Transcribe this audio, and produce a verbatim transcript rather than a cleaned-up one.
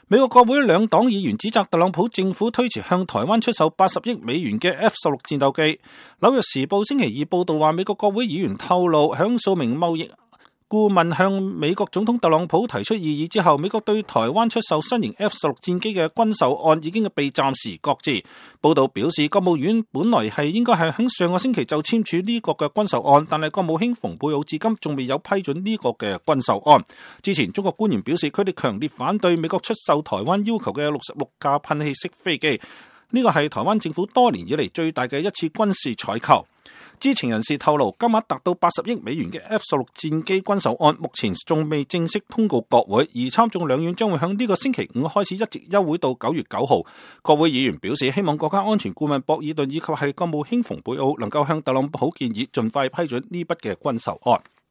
美國國會兩黨議員指責特朗普政府推遲向台灣出售八十億美元嘅 F 十六戰鬥機。紐約時報星期二報道話，美國國會議員透露，響數名貿易顧問向美國總統特朗普提出異議之後，美國對台灣出售新型 F 十六戰機嘅軍售案已經被暫時擱置。報道表示，國務院本來係應該係喺上個星期就簽署呢個嘅軍售案，但係國務卿蓬佩奧至今仲未有批准呢個嘅軍售案。之前中國官員表示，佢哋強烈反對美國出售台灣要求嘅六十六架噴氣式飛機，呢個係台灣政府多年以嚟最大嘅一次軍事採購。知情人士透露，金額達到八十億美元嘅 F 十六戰機軍售案，目前仲未正式通告國會，而參眾兩院將會喺呢個星期五開始一直休會到九月九號。國會議員表示，希望國家安全顧問博爾頓以及係國務卿蓬佩奧能夠向特朗普建議，盡快批准呢筆嘅軍售案。